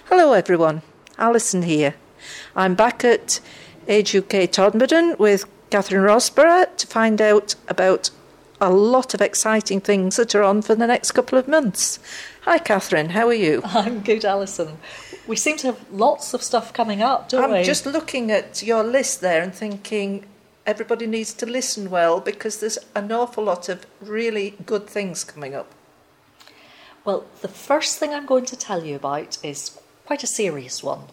Hello everyone, Alison here. I'm back at Age UK Todmorden with Catherine Rosborough to find out about a lot of exciting things that are on for the next couple of months. Hi Catherine, how are you? I'm good, Alison. We seem to have lots of stuff coming up, don't we? I'm just looking at your list there and thinking everybody needs to listen well because there's an awful lot of really good things coming up. Well, the first thing I'm going to tell you about is quite a serious one.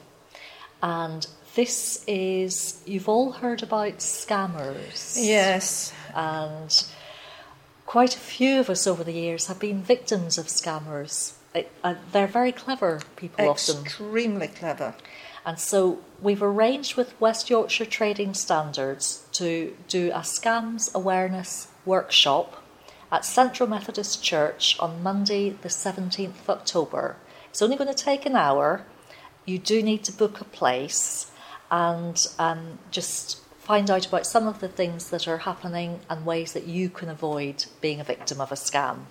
And this is, you've all heard about scammers. Yes. And quite a few of us over the years have been victims of scammers. They're very clever people often. Extremely clever. And so we've arranged with West Yorkshire Trading Standards to do a scams awareness workshop at Central Methodist Church on Monday the 17th of October. It's only going to take an hour. You do need to book a place and just find out about some of the things that are happening and ways that you can avoid being a victim of a scam.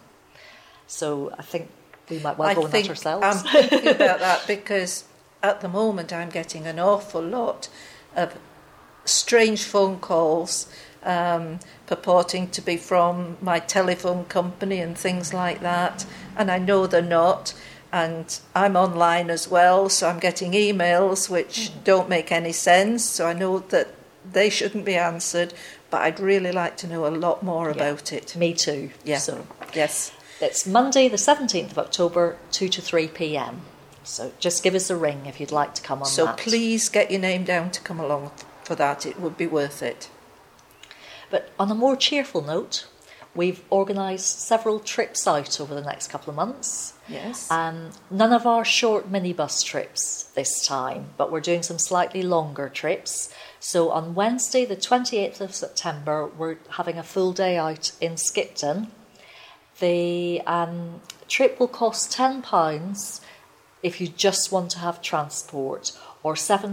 So I think we might well go on that ourselves. I'm thinking about that because at the moment I'm getting an awful lot of strange phone calls purporting to be from my telephone company and things like that, and I know they're not, and I'm online as well, so I'm getting emails which don't make any sense, so I know that they shouldn't be answered, but I'd really like to know a lot more about it. Me too. Yeah. So yes. It's Monday the 17th of October, 2 to 3 p.m. So just give us a ring if you'd like to come on that. So please get your name down to come along for that. It would be worth it. But on a more cheerful note, we've organised several trips out over the next couple of months. Yes. None of our short minibus trips this time, but we're doing some slightly longer trips. So on Wednesday, the 28th of September, we're having a full day out in Skipton. The trip will cost £10 if you just want to have transport, or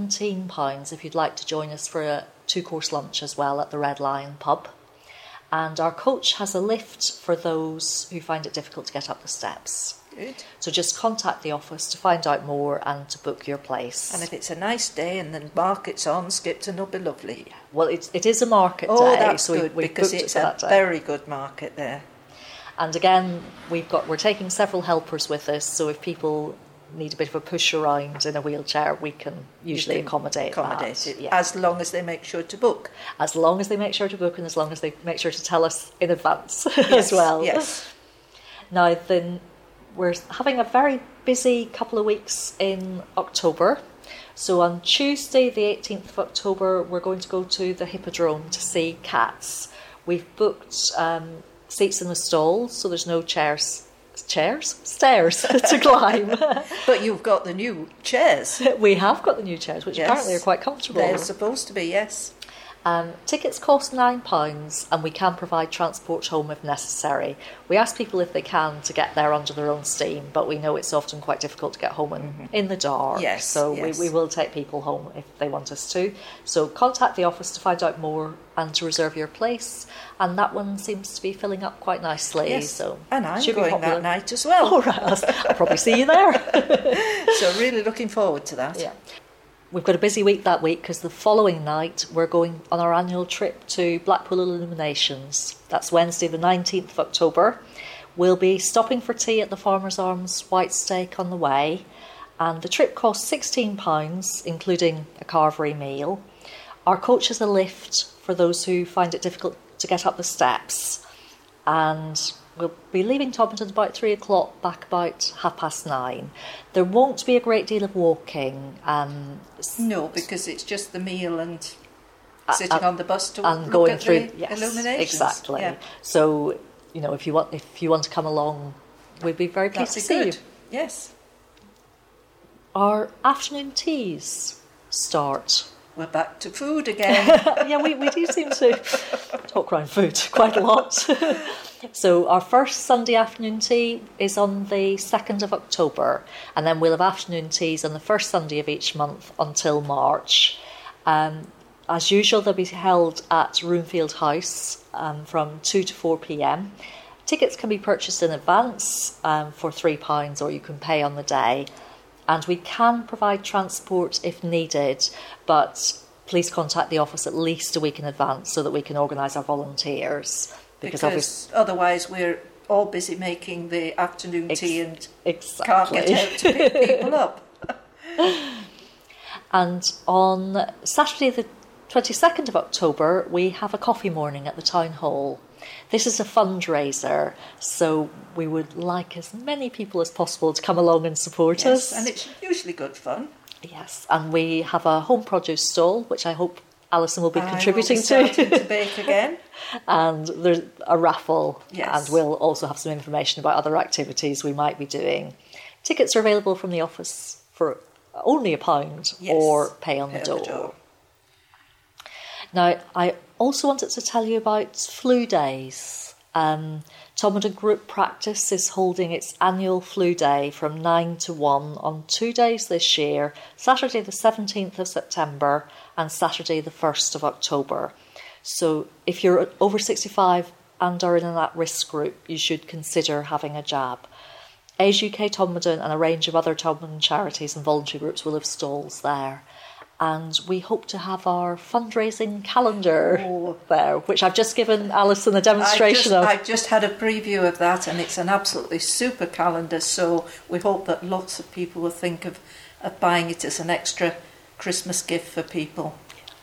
£17 if you'd like to join us for a 2-course lunch as well at the Red Lion pub. And our coach has a lift for those who find it difficult to get up the steps. Good. So just contact the office to find out more and to book your place. And if it's a nice day and the market's on, Skipton will be lovely. Yeah. Well, it is a market day. Oh, that's so good, we because booked it's it for a that day. very good market there. And again, we're taking several helpers with us, so if people need a bit of a push around in a wheelchair, we can usually accommodate it, yeah. as long as they make sure to book. As long as they make sure to book and as long as they make sure to tell us in advance as well. Yes. Now then, we're having a very busy couple of weeks in October. So on Tuesday the 18th of October, we're going to go to the Hippodrome to see cats. We've booked seats in the stalls, so there's no stairs to climb. But you've got the new chairs. We have got the new chairs, which apparently are quite comfortable. They're supposed to be, yes. Tickets cost £9 and we can provide transport home if necessary. We ask people if they can to get there under their own steam, but we know it's often quite difficult to get home in the dark. Yes, so yes. We will take people home if they want us to. So contact the office to find out more and to reserve your place. And that one seems to be filling up quite nicely. Yes. So and I'm going that night as well. All right, I'll probably see you there. So really looking forward to that. Yeah. We've got a busy week that week because the following night we're going on our annual trip to Blackpool Illuminations. That's Wednesday the 19th of October. We'll be stopping for tea at the Farmer's Arms White Steak on the way, and the trip costs £16, including a carvery meal. Our coach has a lift for those who find it difficult to get up the steps, and we'll be leaving Todmorden about 3 o'clock, back about 9:30. There won't be a great deal of walking. No, because it's just the meal and sitting on the bus to and look going at through the illuminations. Exactly. Yeah. So, if you want to come along, we'd be very pleased to see you. Yes. Our afternoon teas start. We're back to food again. Yeah, we do seem to talk around food quite a lot. So our first Sunday afternoon tea is on the 2nd of October, and then we'll have afternoon teas on the first Sunday of each month until March. As usual, they'll be held at Roomfield House from 2 to 4 p.m. Tickets can be purchased in advance for £3, or you can pay on the day. and we can provide transport if needed, but please contact the office at least a week in advance so that we can organise our volunteers. Because otherwise we're all busy making the afternoon tea and exactly. can't get out to pick people up. And on Saturday the 22nd of October, we have a coffee morning at the Town Hall. This is a fundraiser, so we would like as many people as possible to come along and support us. And it's usually good fun. Yes, and we have a home produce stall, which I hope Alison will be contributing to. I will be starting to bake again. And there's a raffle, yes. And we'll also have some information about other activities we might be doing. Tickets are available from the office for only £1, yes. or pay on the door. Now, I also wanted to tell you about flu days. Todmorden Group Practice is holding its annual flu day from 9 to 1 on 2 days this year, Saturday the 17th of September and Saturday the 1st of October. So if you're over 65 and are in an at-risk group, you should consider having a jab. Age UK Todmorden and a range of other Todmorden charities and voluntary groups will have stalls there. And we hope to have our fundraising calendar there, which I've just given Alison a demonstration of. I've just had a preview of that, and it's an absolutely super calendar, so we hope that lots of people will think of buying it as an extra Christmas gift for people.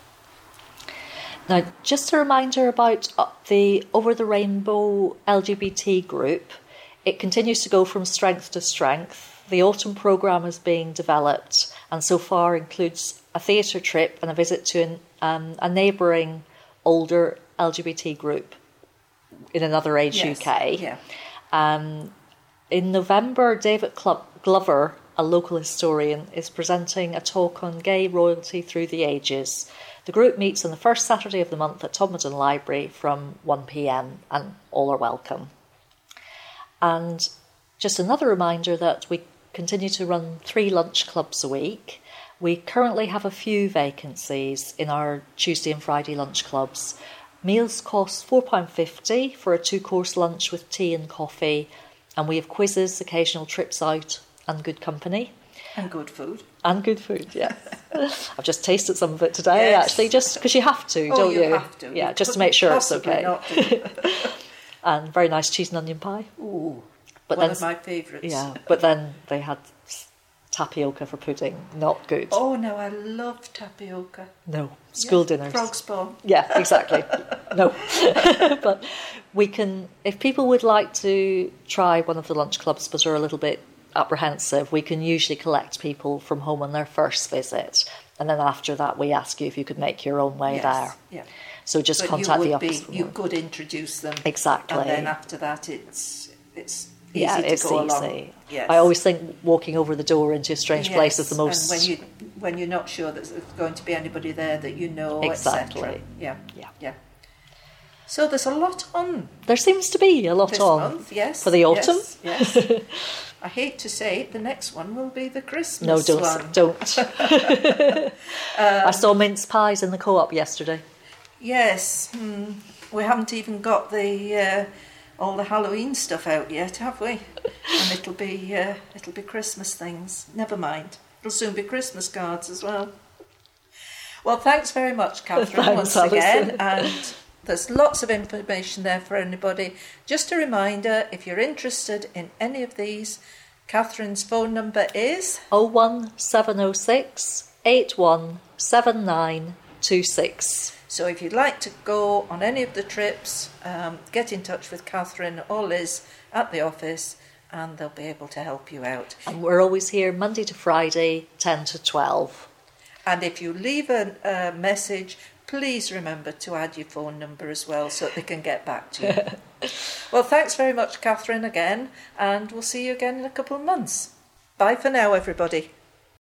Now, just a reminder about the Over the Rainbow LGBT group. It continues to go from strength to strength. The autumn programme is being developed and so far includes a theatre trip and a visit to a neighbouring older LGBT group in another age UK. Yeah. In November, David Glover, a local historian, is presenting a talk on gay royalty through the ages. The group meets on the first Saturday of the month at Todmorden Library from 1 p.m. and all are welcome. And just another reminder that we continue to run 3 lunch clubs a week. We currently have a few vacancies in our Tuesday and Friday lunch clubs. Meals cost £4.50 for a 2-course lunch with tea and coffee, and we have quizzes, occasional trips out, and good company. And good food. And good food, yeah. I've just tasted some of it today, actually, just because you have to, don't you? You have to. Yeah, you just to make sure it's okay. Not do. And very nice cheese and onion pie. Ooh, one of my favourites. Yeah, but then they had tapioca for pudding, not good. Oh no, I love tapioca. No, school dinners. Frog spawn. Yeah, exactly. No. But we can, if people would like to try one of the lunch clubs but are a little bit apprehensive, we can usually collect people from home on their first visit, and then after that we ask you if you could make your own way there. Yeah. So just contact the office. You could introduce them. Exactly. And then after that it's easy it's to go easy. along. Yes. I always think walking over the door into a strange place is the most. And when you're not sure that there's going to be anybody there that you know, exactly. etc. Yeah. So there's a lot on. There seems to be a lot this on month, yes, for the autumn. Yes. I hate to say it, the next one will be the Christmas one. one. Don't. I saw mince pies in the co-op yesterday. Yes, we haven't even got the all the Halloween stuff out yet, have we? And it'll be Christmas things. Never mind. It'll soon be Christmas cards as well. Well, thanks very much, Catherine, once again. And there's lots of information there for anybody. Just a reminder, if you're interested in any of these, Catherine's phone number is 01706 817926. So if you'd like to go on any of the trips, get in touch with Catherine or Liz at the office and they'll be able to help you out. And we're always here Monday to Friday, 10 to 12. And if you leave a message, please remember to add your phone number as well so that they can get back to you. Well, thanks very much, Catherine, again, and we'll see you again in a couple of months. Bye for now, everybody.